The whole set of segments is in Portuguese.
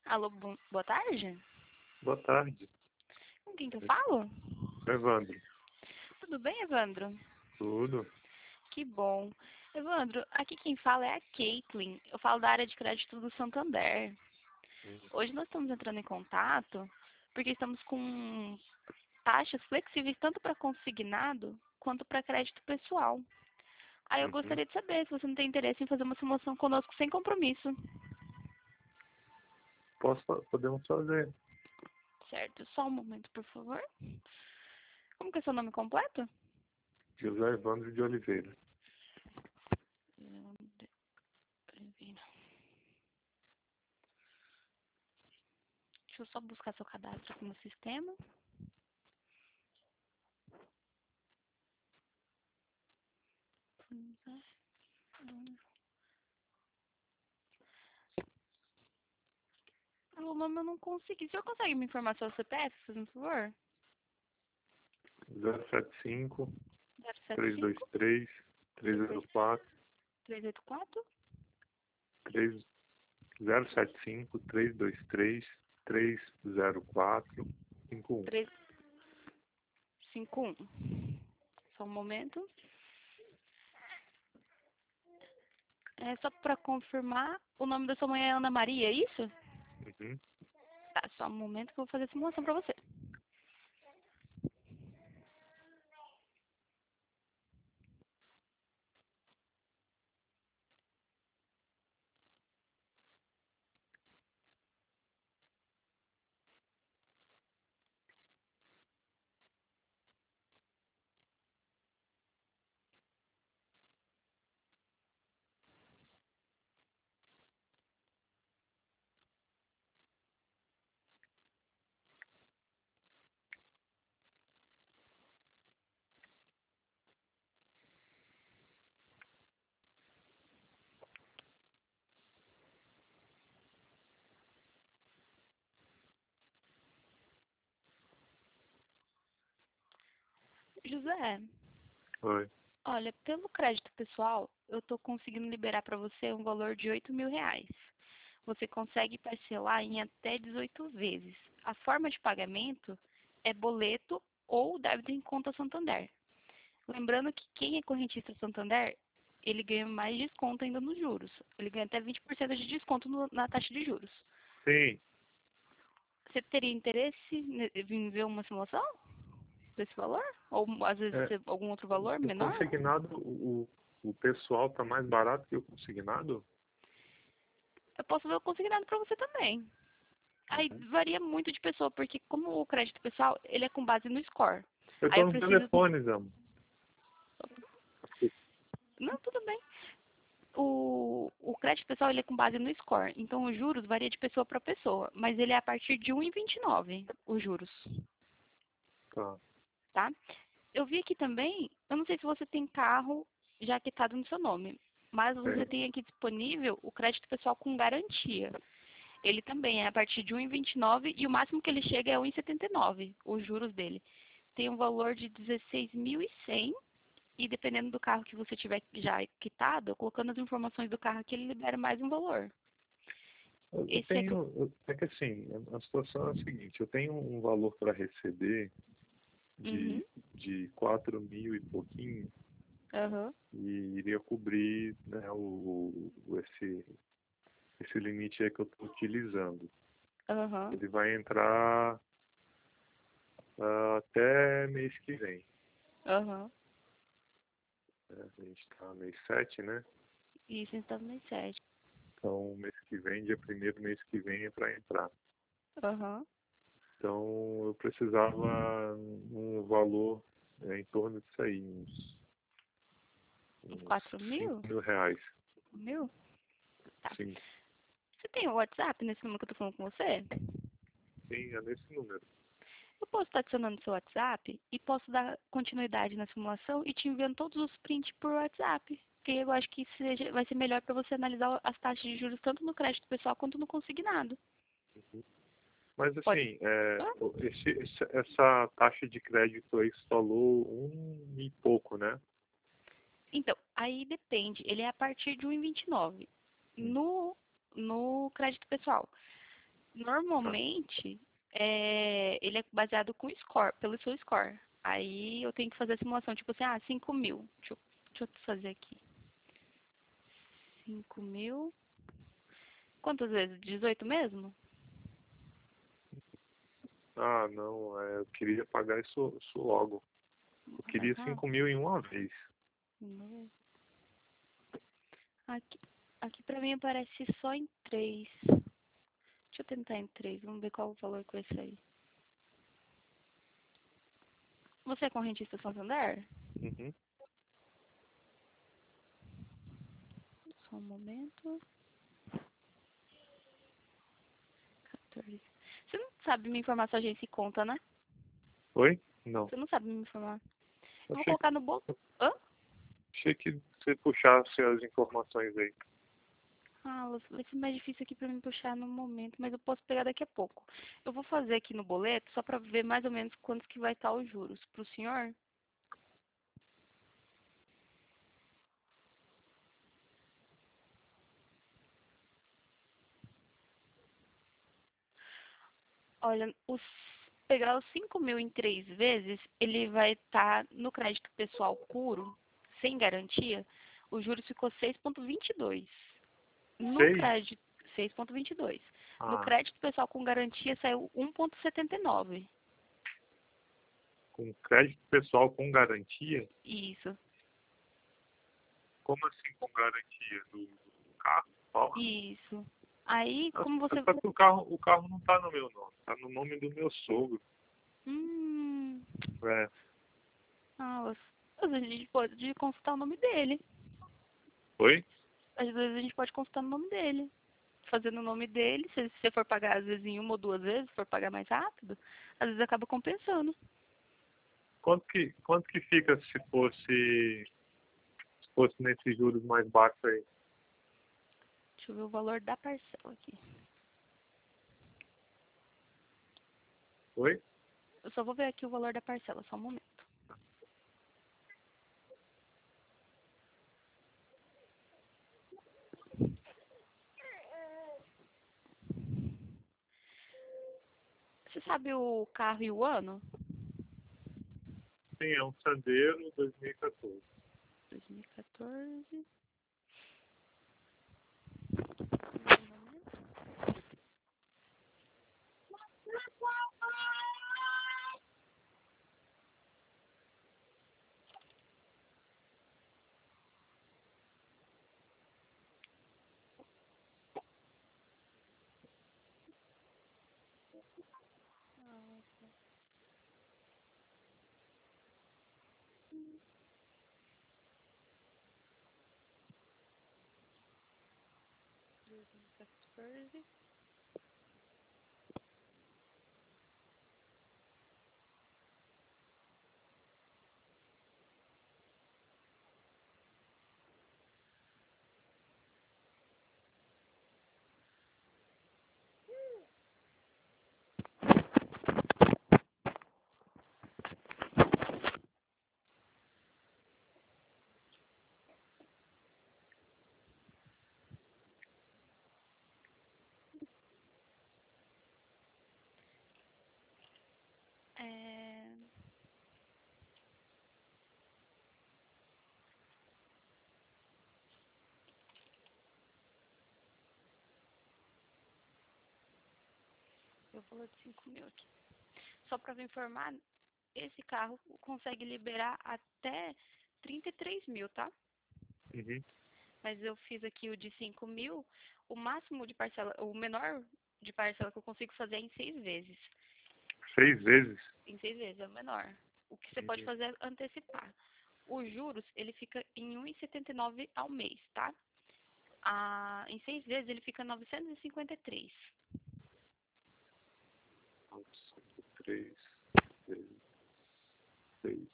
Alô, boa tarde? Boa tarde, Com quem que eu falo? Evandro. Tudo bem, Evandro? Tudo? Que bom. Evandro, aqui quem fala é a Caitlin. Eu falo da área de crédito do Santander. Hoje nós estamos entrando em contato porque estamos com taxas flexíveis tanto para consignado quanto para crédito pessoal. Aí eu Uhum. gostaria de saber se você não tem interesse em fazer uma simulação conosco sem compromisso. Podemos fazer. Certo? Só um momento, por favor. Como que é seu nome completo? José Evandro de Oliveira. Deixa eu só buscar seu cadastro aqui no sistema. O nome eu não consegui. O senhor consegue me informar seu CPF, por favor? 075 075 323 304 384 3 075 323 304 51. 351. Só um momento. É só para confirmar, o nome da sua mãe é Ana Maria, é isso? Uhum. Tá, só um momento que eu vou fazer a simulação para você. José, Oi. olha, pelo crédito pessoal, eu estou conseguindo liberar para você um valor de R$ 8.000. Você consegue parcelar em até 18 vezes. A forma de pagamento é boleto ou débito em conta Santander. Lembrando que quem é correntista Santander, ele ganha mais desconto ainda nos juros. Ele ganha até 20% de desconto na taxa de juros. Sim. Você teria interesse em ver uma simulação desse valor? Ou às vezes É, algum outro valor o menor? consignado, o pessoal tá mais barato que o consignado? Eu posso ver o consignado para você também. Aí Uhum. varia muito de pessoa, porque como o crédito pessoal, ele é com base no score. Eu Aí tô eu no preciso... telefone, Zamo. Não, tudo bem. O crédito pessoal ele é com base no score. Então os juros varia de pessoa para pessoa, mas ele é a partir de 1,29 os juros, Tá. tá? Eu vi aqui também, eu não sei se você tem carro já quitado no seu nome, mas você Tem. tem aqui disponível o crédito pessoal com garantia. Ele também é a partir de 1,29 e o máximo que ele chega é 1,79, os juros dele. Tem um valor de 16.100 e dependendo do carro que você tiver já quitado, colocando as informações do carro aqui, ele libera mais um valor. Eu Esse é que... é que assim, a situação é a seguinte, eu tenho um valor para receber Uhum, de 4 mil e pouquinho aham, e iria cobrir, né, esse limite aí que eu estou utilizando. aham, Ele vai entrar até mês que vem. aham. Né? A gente está mês 7, né? Isso então no 7. Então, mês que vem, dia primeiro mês que vem é para entrar. Aham. Então, eu precisava um valor em torno disso aí, Uns uns 4 5 mil? mil reais. 5.000? Tá. Sim, Você tem o WhatsApp nesse número que eu tô falando com você? sim, é nesse número. Eu posso estar adicionando seu WhatsApp e posso dar continuidade na simulação e te enviando todos os prints por WhatsApp. Porque eu acho que vai ser melhor para você analisar as taxas de juros tanto no crédito pessoal quanto no consignado. Mas Pode? assim, Ah, essa taxa de crédito aí falou e pouco, né? então, aí depende. Ele é a partir de 1,29 Hum. no crédito pessoal. Normalmente, ele é baseado com score, pelo seu score. Aí eu tenho que fazer a simulação, tipo assim, 5 mil. Deixa eu fazer aqui. 5 mil. Quantas vezes? 18 mesmo? Ah, não, eu queria pagar isso logo. Eu Mais queria rápido? 5 mil em uma vez. Aqui, aqui pra mim aparece só em 3. Deixa eu tentar em 3. Vamos ver qual o valor com esse aí. Você é correntista Santander? Uhum. Só um momento. 14. Você não sabe me informar sua agência e conta, né? Oi? Não. Você não sabe me informar. Eu vou Achei, colocar no bolso. Hã? achei que você puxasse as informações aí. Vai ser mais difícil aqui pra mim puxar no momento, mas eu posso pegar daqui a pouco. Eu vou fazer aqui no boleto só pra ver mais ou menos quantos que vai estar os juros. Pro senhor? Olha, pegar os 5 mil em 3 vezes, ele vai estar no crédito pessoal puro, sem garantia, o juros ficou 6,22. No 6? crédito, 6,22. No Ah, crédito pessoal com garantia saiu 1,79. com crédito pessoal com garantia? Isso, Como assim com garantia? Do carro? Ó, isso. Aí, como você... só que o carro não tá no meu nome, tá no nome do meu sogro. Hum, É. às vezes a gente pode consultar o nome dele. Oi? Às vezes a gente pode consultar o nome dele. Fazendo o nome dele, se você for pagar às vezes em uma ou duas vezes, for pagar mais rápido, às vezes acaba compensando. Quanto que fica se fosse nesses juros mais baixos aí? Deixa eu ver o valor da parcela aqui. Oi? Eu só vou ver aqui o valor da parcela, só um momento. Você sabe o carro e o ano? Sim, é um Sandero 2014. 2014. É... Eu vou de 5 mil aqui. Só para me informar, esse carro consegue liberar até 33 mil, tá? Uhum. Mas eu fiz aqui o de 5 mil, o máximo de parcela, o menor de parcela que eu consigo fazer é em 6 vezes. 6 vezes? Em 6 vezes é o menor. O que você pode Uhum. fazer é antecipar. Os juros, ele fica em 1,79 ao mês, tá? Em 6 vezes ele fica 953. 3 vezes 6.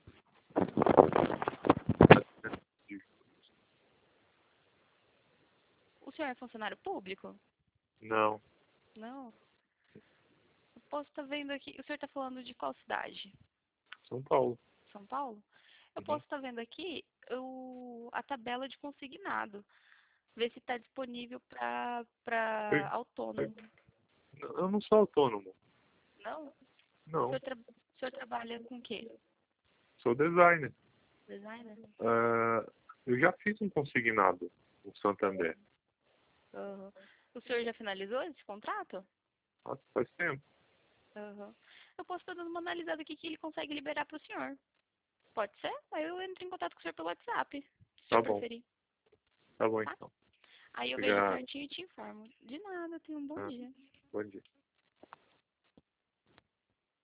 O senhor é funcionário público? Não, Não. Eu posso estar vendo aqui. O senhor está falando de qual cidade? São Paulo. São Paulo? Eu Uhum. posso estar vendo aqui a tabela de consignado. Ver se está disponível para Oi? autônomo. Eu não sou autônomo. Não? Não, O senhor trabalha com o quê? sou designer. Designer? Eu já fiz um consignado no Santander. Aham. O senhor já finalizou esse contrato? Nossa, faz tempo. Aham. Eu posso estar dando uma analisada aqui que ele consegue liberar para o senhor. Pode ser? Aí eu entro em contato com o senhor pelo WhatsApp, se o Tá senhor bom, preferir. tá bom Tá? então. Aí eu vejo Obrigado. certinho e te informo. De nada, tenha um bom Ah, dia. bom dia.